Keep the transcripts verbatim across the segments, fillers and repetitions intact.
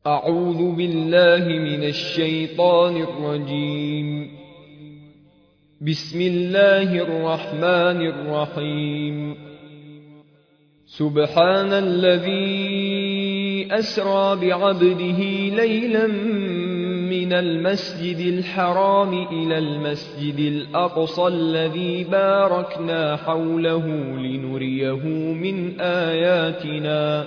أعوذ بالله من الشيطان الرجيم. بسم الله الرحمن الرحيم. سبحان الذي أسرى بعبده ليلا من المسجد الحرام إلى المسجد الأقصى الذي باركنا حوله لنريه من آياتنا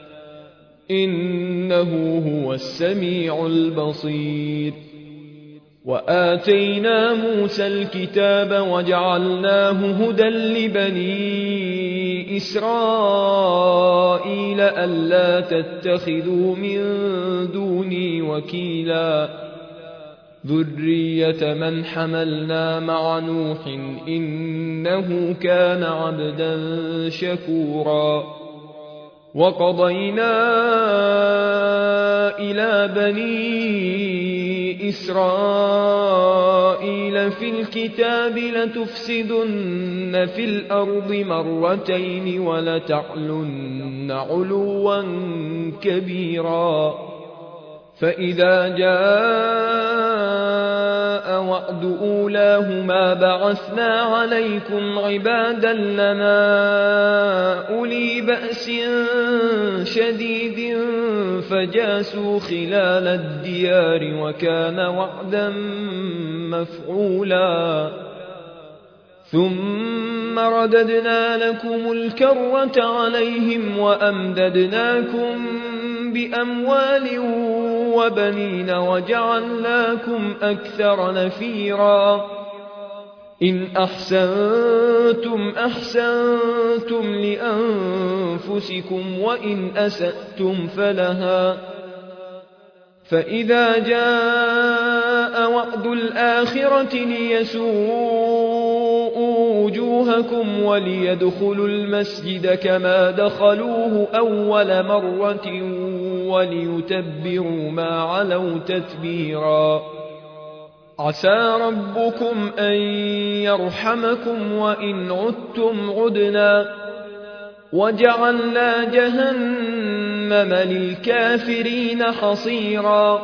إنه هو السميع البصير. وآتينا موسى الكتاب وجعلناه هدى لبني إسرائيل ألا تتخذوا من دوني وكيلا ذرية من حملنا مع نوح إنه كان عبدا شكورا. وقضينا إلى بني إسرائيل في الكتاب لتفسدن في الأرض مرتين ولتعلن علوا كبيرا. فإذا جاء وعد أولاهما بعثنا عليكم عبادا لنا أولي بأس شديد فجاسوا خلال الديار وكان وعدا مفعولا. ثم رددنا لكم الكرة عليهم وأمددناكم بأموال وبنين وجعلناكم أكثر نفيرا. إن أحسنتم أحسنتم لأنفسكم وإن أسأتم فلها. فإذا جاء وعد الآخرة ليسوءوا وجوهكم وليدخلوا المسجد كما دخلوه أول مرة وليتبروا ما علوا تتبيرا. عسى ربكم أن يرحمكم وإن عدتم عدنا وجعلنا جهنم للكافرين حصيرا.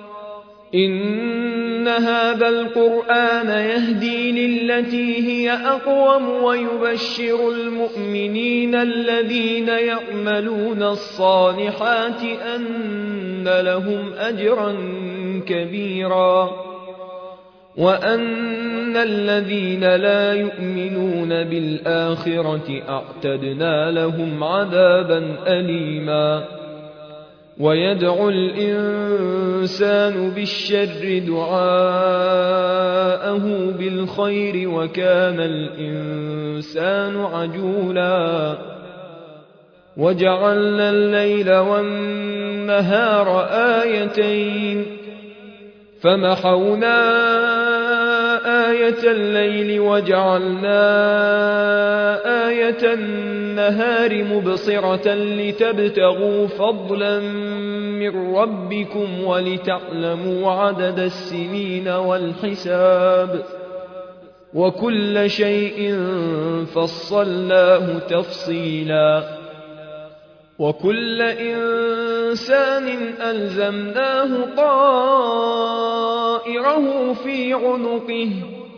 إن هذا القرآن يهدي للتي هي أقوم ويبشر المؤمنين الذين يعملون الصالحات أن لهم أجرا كبيرا وأن الذين لا يؤمنون بالآخرة أعتدنا لهم عذابا أليما. ويدعو الإنسان بالشر دعاءه بالخير وكان الإنسان عجولا. وجعلنا الليل والنهار آيتين فمحونا آية الليل وجعلنا آية النهار مبصرة لتبتغوا فضلا من ربكم ولتعلموا عدد السنين والحساب وكل شيء فصلناه تفصيلا. وكل إنسان ألزمناه طائره في عنقه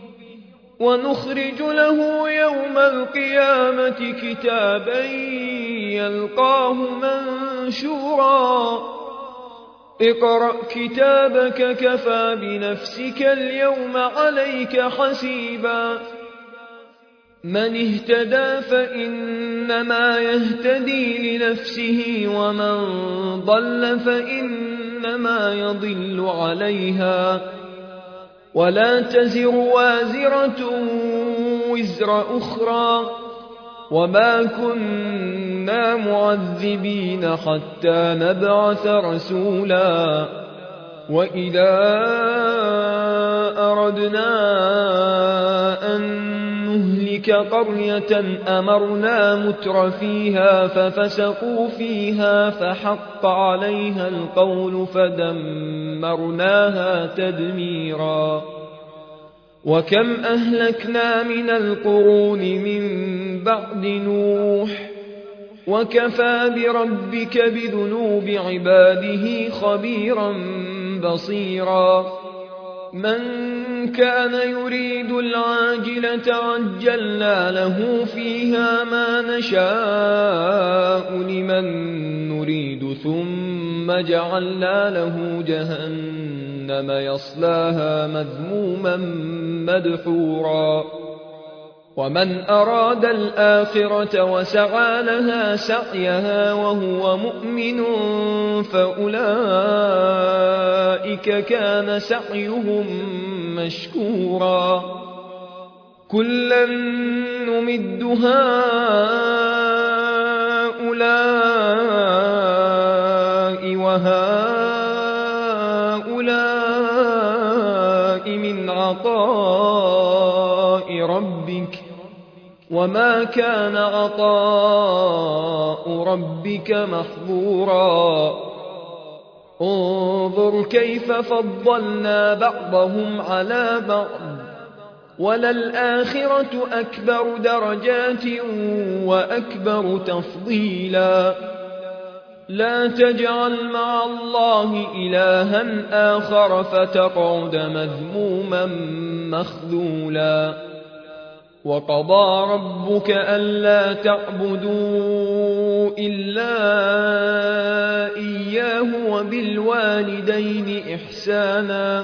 ونخرج له يوم القيامة كتابا يلقاه منشورا. اقرأ كتابك كفى بنفسك اليوم عليك حسيبا. من اهتدى فإنما يهتدي لنفسه ومن ضل فإنما يضل عليها ولا تزر وازرة وزر أخرى وما كنا معذبين حتى نبعث رسولا. وإذا أردنا أن نهلك قرية أمرنا متر فيها ففسقوا فيها فحق عليها القول فدمرناها تدميرا. وكم أهلكنا من القرون من بعد نوح وكفى بربك بذنوب عباده خبيرا بصيرا من كان يريد العاجلة عجلنا له فيها ما نشاء لمن نريد ثم جعلنا له جهنم يصلاها مذموما مدحورا ومن أراد الآخرة وسعى لها سعيها وهو مؤمن فأولئك كان سعيهم مشكورا كلا نمد هؤلاء وهؤلاء من عطاء ربك وما كان عطاء ربك محظورا انظر كيف فضلنا بعضهم على بعض وللآخرة أكبر درجات وأكبر تفضيلا لا تجعل مع الله إلها آخر فتقعد مذموما مخذولا وقضى ربك ألا تعبدوا إلا إياه وبالوالدين إحسانا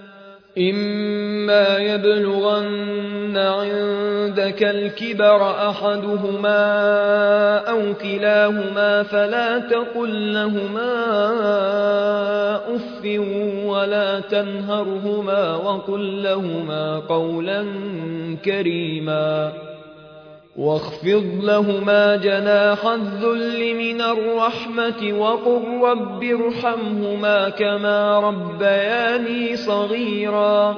إما يبلغن عندك الكبر أحدهما أو كلاهما فلا تقل لهما أف ولا تنهرهما وقل لهما قولا كريما واخفض لهما جناح الذل من الرحمة وقل رب ارحمهما كما ربياني صغيرا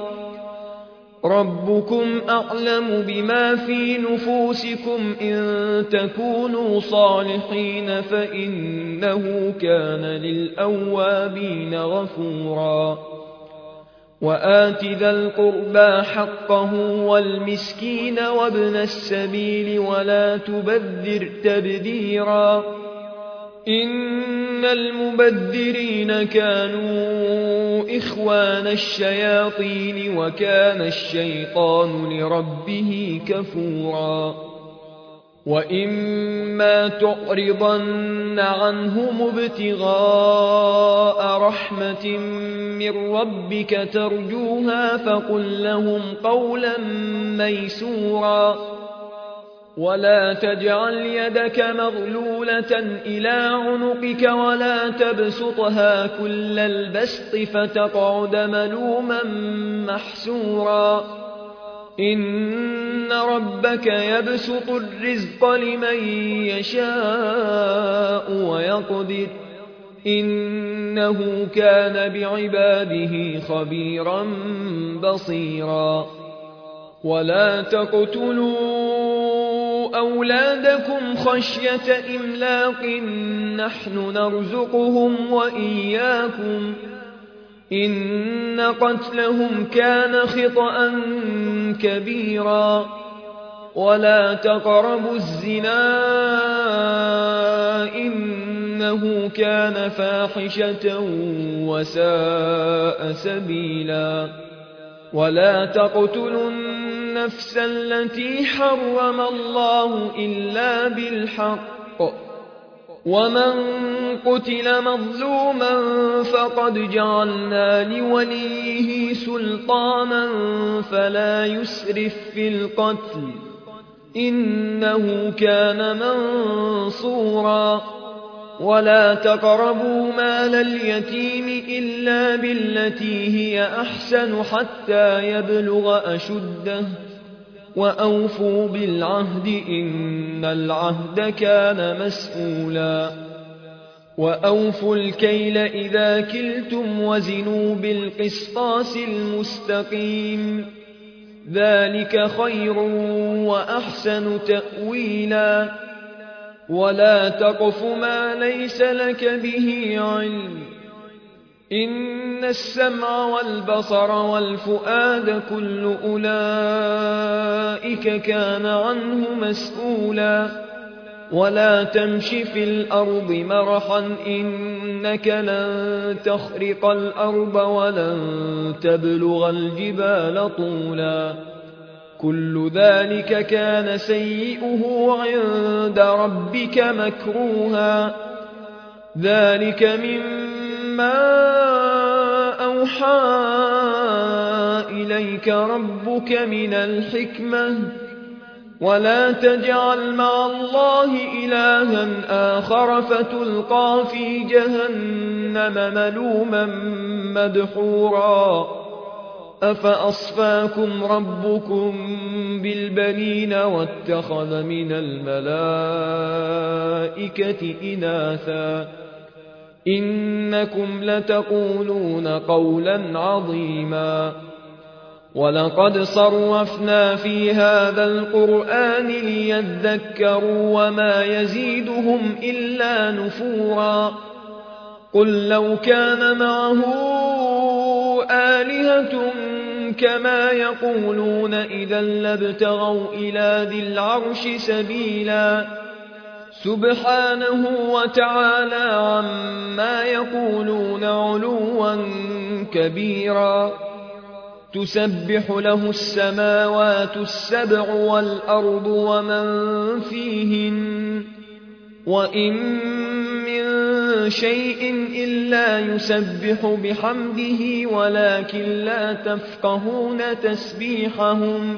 ربكم أعلم بما في نفوسكم إن تكونوا صالحين فإنه كان للأوابين غفورا وآت ذا القربى حقه والمسكين وابن السبيل ولا تبذر تبذيرا إن المبذرين كانوا إخوان الشياطين وكان الشيطان لربه كفورا وإما تعرضن عنهم ابتغاء رحمة من ربك ترجوها فقل لهم قولا ميسورا ولا تجعل يدك مغلولة إلى عنقك ولا تبسطها كل البسط فتقعد ملوما محسورا إن ربك يبسط الرزق لمن يشاء ويقدر إنه كان بعباده خبيرا بصيرا ولا تقتلوا أولادكم خشية إملاق نحن نرزقهم وإياكم إن قتلهم كان خطأ كبيرا ولا تقربوا الزنا إنه كان فاحشة وساء سبيلا ولا تقتلوا النفس التي حرم الله إلا بالحق ومن قتل مظلوما فقد جعلنا لوليه سلطانا فلا يسرف في القتل إنه كان منصورا ولا تقربوا مال اليتيم إلا بالتي هي أحسن حتى يبلغ أشده وأوفوا بالعهد إن العهد كان مسؤولا وأوفوا الكيل إذا كلتم وزنوا بالقسطاس المستقيم ذلك خير وأحسن تأويلا ولا تقف ما ليس لك به علم إن السمع والبصر والفؤاد كل أولئك كان عنه مسؤولا ولا تمش في الأرض مرحا إنك لن تخرق الأرض ولن تبلغ الجبال طولا كل ذلك كان سيئه عند ربك مكروها ذلك مما أوحى إليك ربك من الحكمة ولا تجعل مع الله إلها آخر فتلقى في جهنم ملوما مدحورا أفأصفاكم ربكم بالبنين واتخذ من الملائكة إناثا إنكم لتقولون قولا عظيما ولقد صرفنا في هذا القرآن ليذكروا وما يزيدهم إلا نفورا قل لو كان معه آلهة كما يقولون إذا لابتغوا إلى ذي العرش سبيلا سبحانه وتعالى عما يقولون علوا كبيرا تسبح له السماوات السبع والأرض ومن فيهن وإن من شيء إلا يسبح بحمده ولكن لا تفقهون تسبيحهم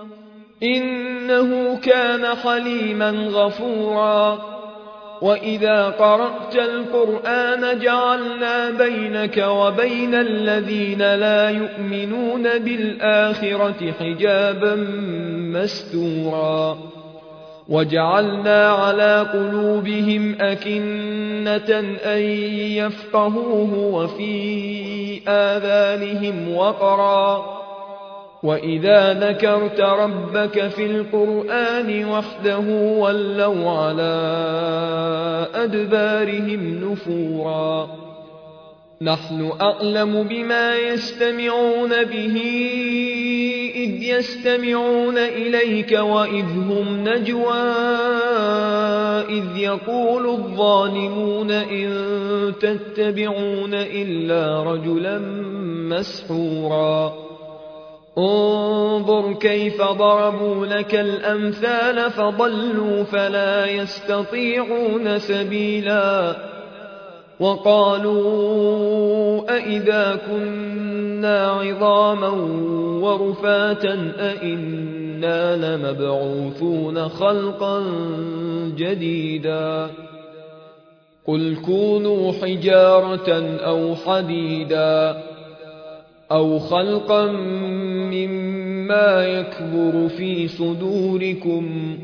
إنه كان حليما غفورا وإذا قرأت القرآن جعلنا بينك وبين الذين لا يؤمنون بالآخرة حجابا مستورا وجعلنا على قلوبهم أكنة أن يفقهوه وفي آذانهم وقرا وإذا ذكرت ربك في القرآن وحده ولوا على أدبارهم نفورا نحن أعلم بما يستمعون به إذ يستمعون إليك وإذ هم نجوى إذ يقول الظالمون إن تتبعون إلا رجلا مسحورا انظر كيف ضربوا لك الأمثال فضلوا فلا يستطيعون سبيلا وقالوا أئذا كنا عظاما ورفاتا أئنا لمبعوثون خلقا جديدا قل كونوا حجارة أو حديدا أو خلقا مما يكبر في صدوركم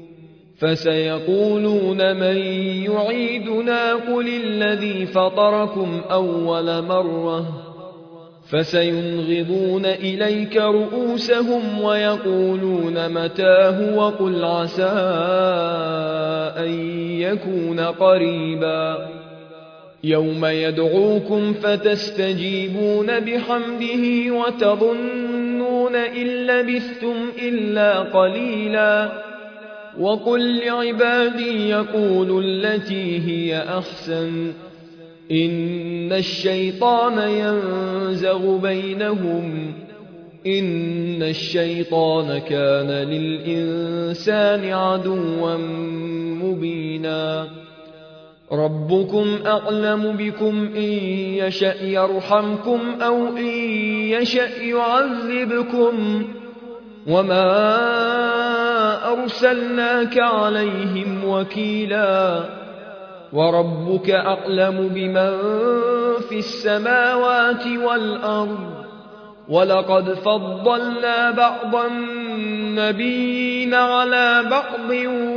فسيقولون من يعيدنا قل الذي فطركم أول مرة فسينغضون إليك رؤوسهم ويقولون متاه وقل عسى أن يكون قريبا يوم يدعوكم فتستجيبون بحمده وتظنون إن لبثتم إلا قليلا وقل لعبادي يقولوا التي هي أحسن إن الشيطان ينزغ بينهم إن الشيطان كان للإنسان عدوا مبينا ربكم أعلم بكم إن يشأ يرحمكم أو إن يشأ يعذبكم وما أرسلناك عليهم وكيلا وربك أعلم بمن في السماوات والأرض ولقد فضلنا بعض النبيين على بعض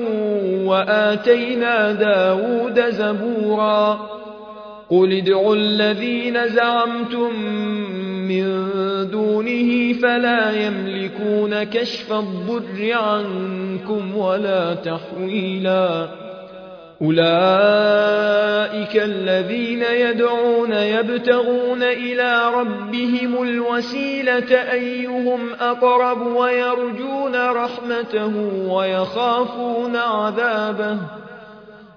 وآتينا داود زبورا قل ادعوا الذين زعمتم من دونه فلا يملكون كشف الضر عنكم ولا تحويلا أولئك الذين يدعون يبتغون إلى ربهم الوسيلة أيهم أقرب ويرجون رحمته ويخافون عذابه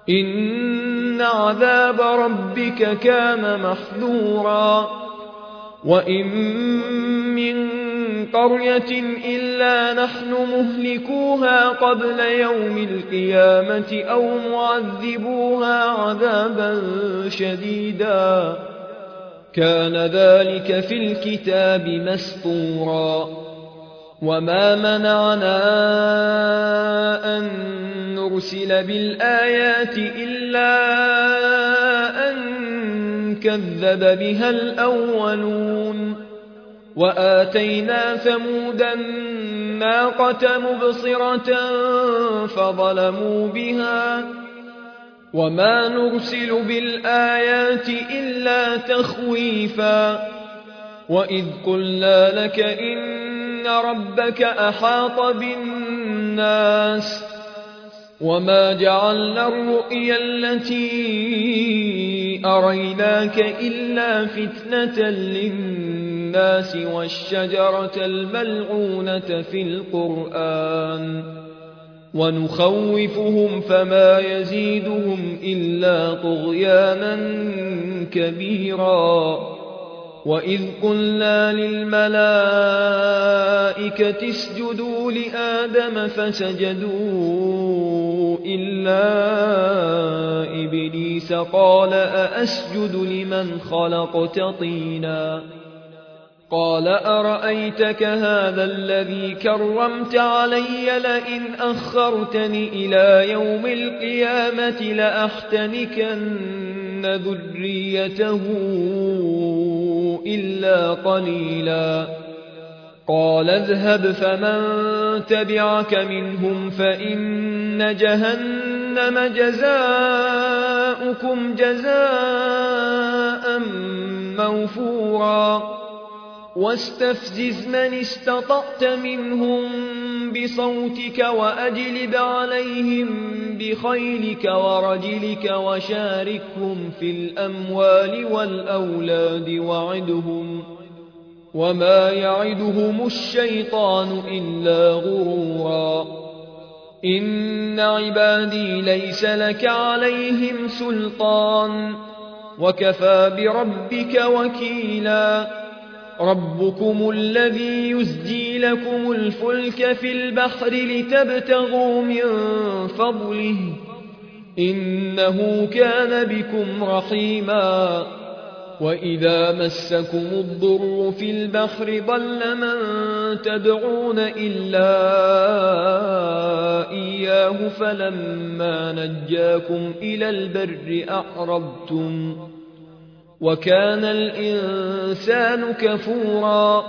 إن عذاب ربك كان محذورا وإن من قرية إلا نحن مهلكوها قبل يوم القيامة أو معذبوها عذابا شديدا كان ذلك في الكتاب مسطورا وما منعنا أن نرسل بالآيات إلا أن كذب بها الأولون وآتينا ثمود الناقة مبصرة فظلموا بها وما نرسل بالآيات إلا تخويفا وإذ قلنا لك إن ربك أحاط بالناس وما جعلنا الرؤيا التي أريناك إلا فتنة للناس والشجرة الملعونة في القرآن ونخوفهم فما يزيدهم إلا طغيانا كبيرا وإذ قلنا للملائكة اسجدوا لآدم فسجدوا إلا إبليس قال أأسجد لمن خلقت طينا قال أرأيتك هذا الذي كرمت علي لئن أخرتني إلى يوم القيامة لأحتنكن ذريته إلا قليلا قال اذهب فمن تبعك منهم فإن جهنم جزاؤكم جزاء موفورا واستفزز من استطعت منهم بصوتك وأجلب عليهم بخيلك ورجلك وشاركهم في الأموال والأولاد وعدهم وما يعدهم الشيطان إلا غرورا إن عبادي ليس لك عليهم سلطان وكفى بربك وكيلا ربكم الذي يزجي لكم الفلك في البحر لتبتغوا من فضله إنه كان بكم رحيما وإذا مسكم الضر في البحر ضل من تدعون إلا إياه فلما نجاكم إلى البر أعرضتم وكان الإنسان كفورا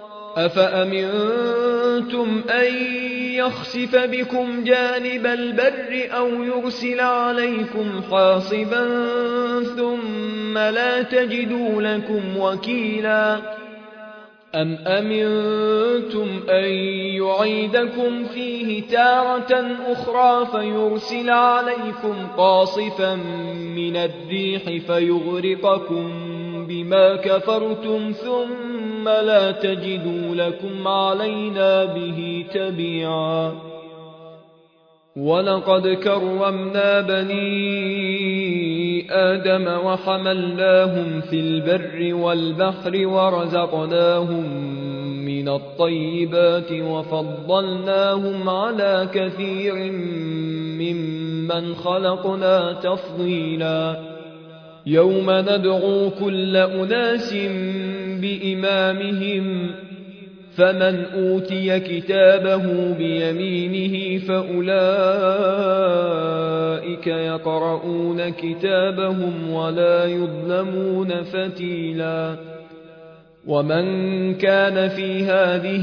أفأمنتم أن يخسف بكم جانب البر أو يرسل عليكم حاصبا ثم لا تجدوا لكم وكيلا أم أمنتم أن يعيدكم فيه تارة أخرى فيرسل عليكم قاصفا من الريح فيغرقكم بما كفرتم ثم لا تجدوا لكم علينا به تبيعا ولقد كرمنا بني آدم وحملناهم في البر والبحر ورزقناهم من الطيبات وفضلناهم على كثير ممن خلقنا تفضيلا يوم ندعو كل أناس بإمامهم فمن أوتي كتابه بيمينه فأولئك يقرؤون كتابهم ولا يظلمون فتيلا ومن كان في هذه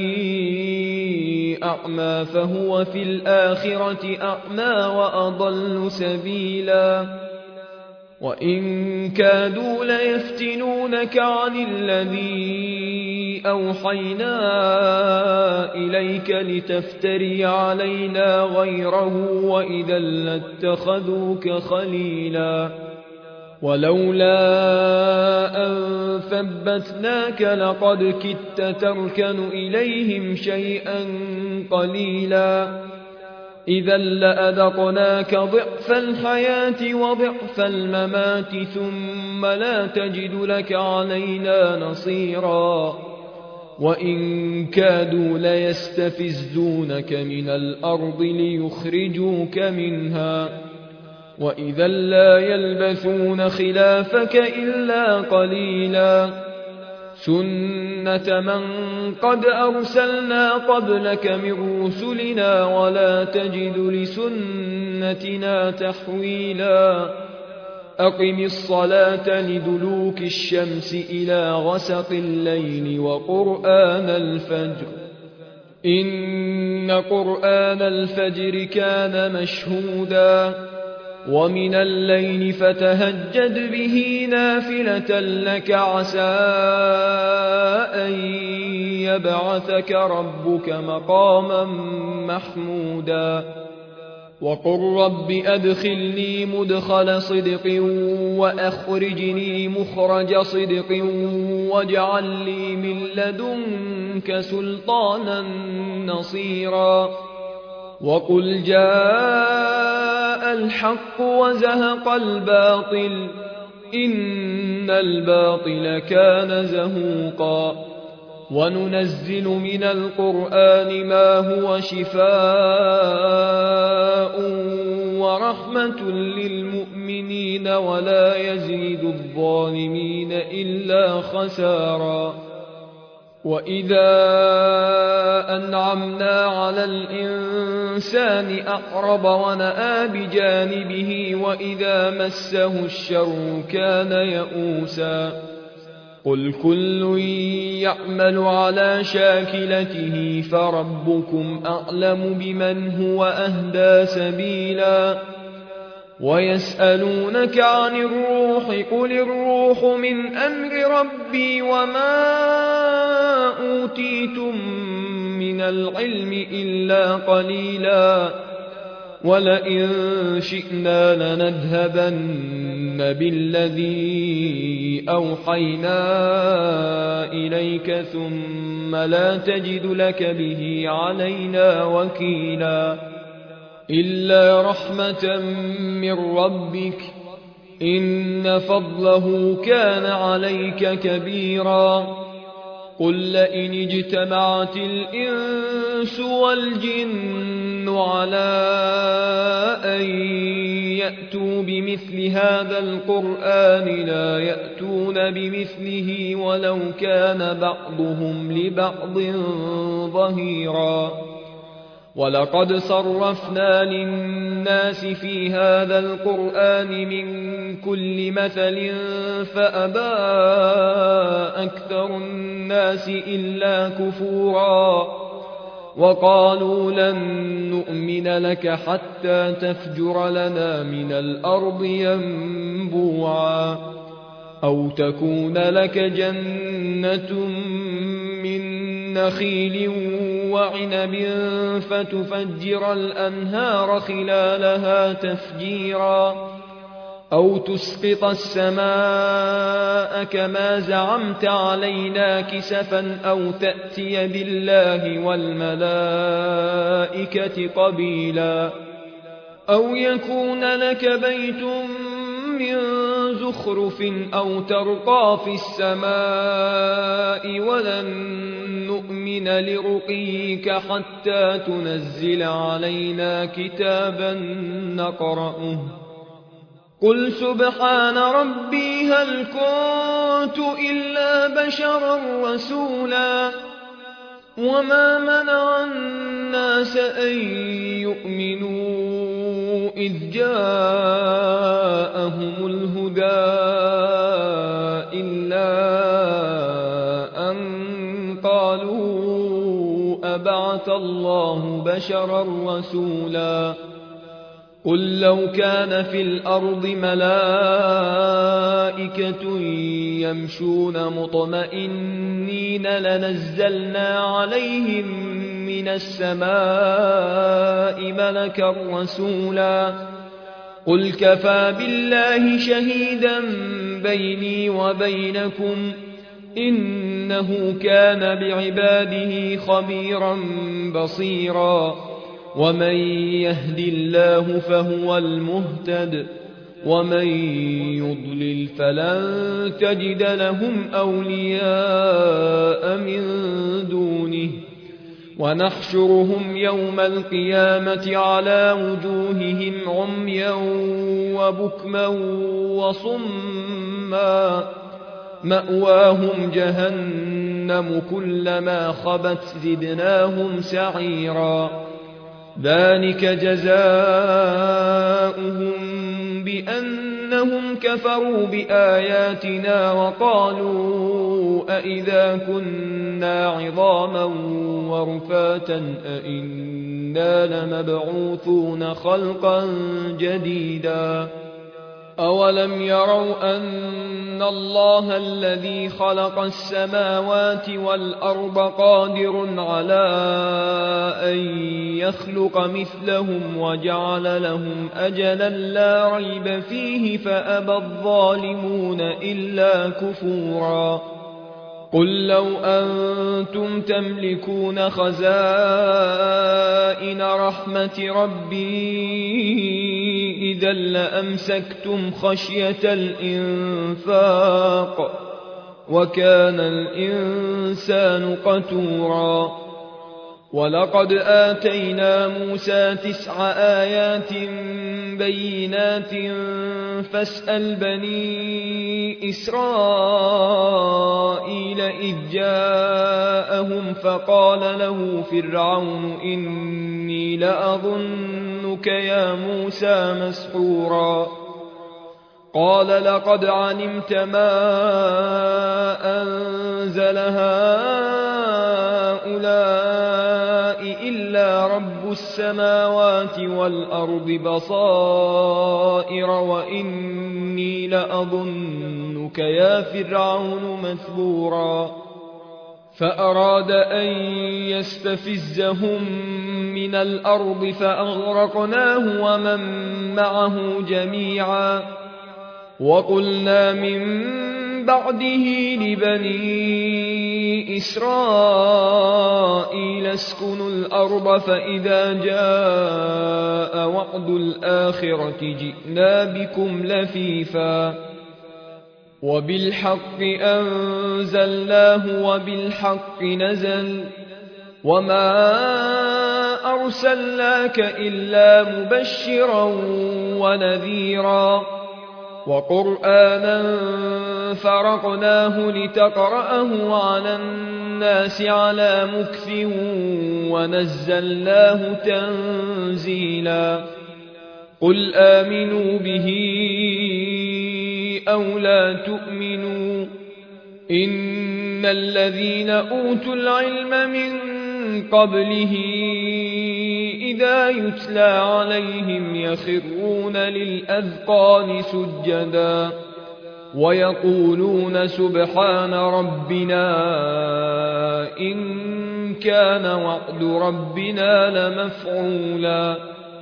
أعمى فهو في الآخرة أعمى وأضل سبيلا وإن كادوا ليفتنونك عن الذي أوحينا إليك لتفتري علينا غيره وإذا لاتخذوك خليلا ولولا أن ثبتناك لقد كدت تركن إليهم شيئا قليلا إذا لأذقناك ضعف الحياة وضعف الممات ثم لا تجد لك علينا نصيرا وإن كادوا ليستفزونك من الأرض ليخرجوك منها وإذا لا يلبثون خلافك إلا قليلا سنة من قد أرسلنا قبلك من رسلنا ولا تجد لسنتنا تحويلا أقم الصلاة لدلوك الشمس إلى غسق الليل وقرآن الفجر إن قرآن الفجر كان مشهودا ومن الليل فتهجد به نافلة لك عسى أن يبعثك ربك مقاما محمودا وقل رب أدخلني مدخل صدق وأخرجني مخرج صدق واجعل لي من لدنك سلطانا نصيرا وقل جاء الحق وزهق الباطل إن الباطل كان زهوقا وننزل من القرآن ما هو شفاء ورحمة للمؤمنين ولا يزيد الظالمين إلا خسارا وإذا أنعمنا على الإنسان أعرض ونأى بجانبه وإذا مسه الشر كان يئوسا قل كل يعمل على شاكلته فربكم أعلم بمن هو أهدى سبيلا ويسألونك عن الروح قل الروح من أمر ربي وما أوتيتم من العلم إلا قليلا ولئن شئنا لنذهبن بالذي أوحينا إليك ثم لا تجد لك به علينا وكيلا إلا رحمة من ربك إن فضله كان عليك كبيرا قل لئن اجتمعت الإنس والجن على أن يأتوا بمثل هذا القرآن لا يأتون بمثله ولو كان بعضهم لبعض ظهيرا ولقد صرفنا للناس في هذا القرآن من كل مثل فأبى أكثر الناس إلا كفورا وقالوا لن نؤمن لك حتى تفجر لنا من الأرض ينبوعا أو تكون لك جنة من نخيل وعنب فتفجر الأنهار خلالها تفجيرا أو تسقط السماء كما زعمت علينا كسفا أو تأتي بالله والملائكة قبيلا أو يكون لك بيت من زخرف أو ترقى في السماء ولن نؤمن لرقيك حتى تنزل علينا كتابا نقرأه قل سبحان ربي هل كنت إلا بشرا رسولا وما منع الناس أن يؤمنوا إذ جاءهم الهدى إلا أن قالوا أبعث الله بشرا رسولا قل لو كان في الأرض ملائكة يمشون مطمئنين لنزلنا عليهم من السماء ملكا رسولا قل كفى بالله شهيدا بيني وبينكم إنه كان بعباده خبيرا بصيرا ومن يهد الله فهو المهتد ومن يضلل فلن تجد لهم أولياء من دونه ونحشرهم يوم القيامة على وجوههم عميا وبكما وصما مأواهم جهنم كلما خبت زدناهم سعيرا ذلك جزاؤهم بأنهم كفروا بآياتنا وقالوا أئذا كنا عظاما ورفاتا أئنا لمبعوثون خلقا جديدا أولم يروا أن الله الذي خلق السماوات والأرض قادر على أن يخلق مثلهم وجعل لهم أجلا لا ريب فيه فأبى الظالمون إلا كفورا قل لو أنتم تملكون خزائن رحمة ربي إذا لأمسكتم خشية الإنفاق وكان الإنسان قتورا ولقد آتينا موسى تسع آيات بينات فاسأل بني إسرائيل إذ جاءهم فقال له فرعون إني لأظنك يا موسى مسحورا قال لقد علمت ما أنزل هؤلاء إلا رب السماوات والأرض بصائر وإني لأظنك يا فرعون مثبورا فأراد أن يستفزهم من الأرض فأغرقناه ومن معه جميعا وقلنا من بعده لبني إسرائيل اسكنوا الأرض فإذا جاء وعد الآخرة جئنا بكم لفيفا وبالحق أنزلناه وبالحق نزل وما أرسلناك إلا مبشرا ونذيرا وقرآنا فرقناه لتقرأه على الناس على مكث ونزلناه تنزيلا قل آمنوا به أو لا تؤمنوا إن الذين أوتوا العلم من قبله إذا يتلى عليهم يخرون للأذقان سجدا ويقولون سبحان ربنا إن كان وعد ربنا لمفعولا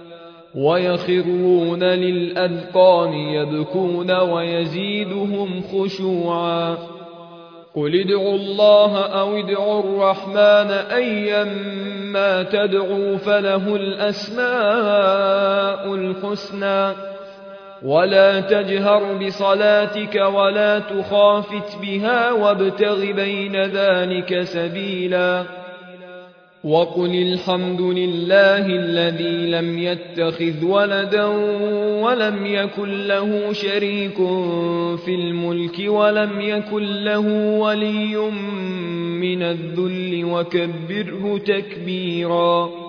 ويخرون للأذقان يبكون ويزيدهم خشوعا قل ادعوا الله أو ادعوا الرحمن أيما تدعوا فله الأسماء الحسنى ولا تجهر بصلاتك ولا تخافت بها وابتغ بين ذلك سبيلا وقل الحمد لله الذي لم يتخذ ولدا ولم يكن له شريك في الملك ولم يكن له ولي من الذل وكبره تكبيرا